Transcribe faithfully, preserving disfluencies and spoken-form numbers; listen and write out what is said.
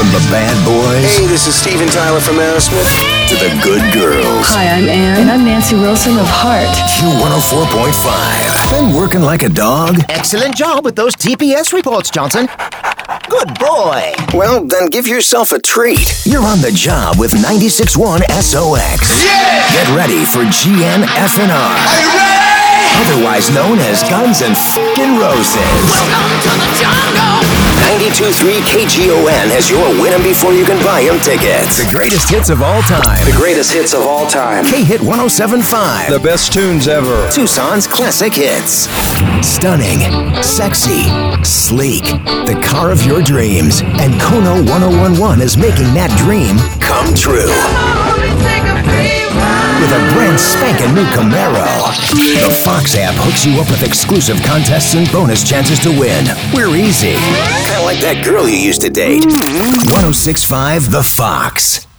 From the bad boys. Hey, this is Steven Tyler from Aerosmith. To the good girls. Hi, I'm Ann. And I'm Nancy Wilson of Heart. Q one oh four point five. Been working like a dog? Excellent job with those T P S reports, Johnson. Good boy. Well, then give yourself a treat. You're on the job with ninety-six point one S O X. Yeah! Get ready for G N F N R. Are you ready? Otherwise known as Guns N' F***ing Roses. Welcome to the jungle! ninety-two point three K G O N has your win 'em before you can buy 'em tickets. The greatest hits of all time. The greatest hits of all time. K-Hit one oh seven point five. The best tunes ever. Tucson's classic hits. Stunning, sexy, sleek. The car of your dreams. And Kono ten eleven is making that dream come true. With a brand spanking new Camaro. The Fox app hooks you up with exclusive contests and bonus chances to win. We're easy. Kind of like that girl you used to date. one oh six point five The Fox.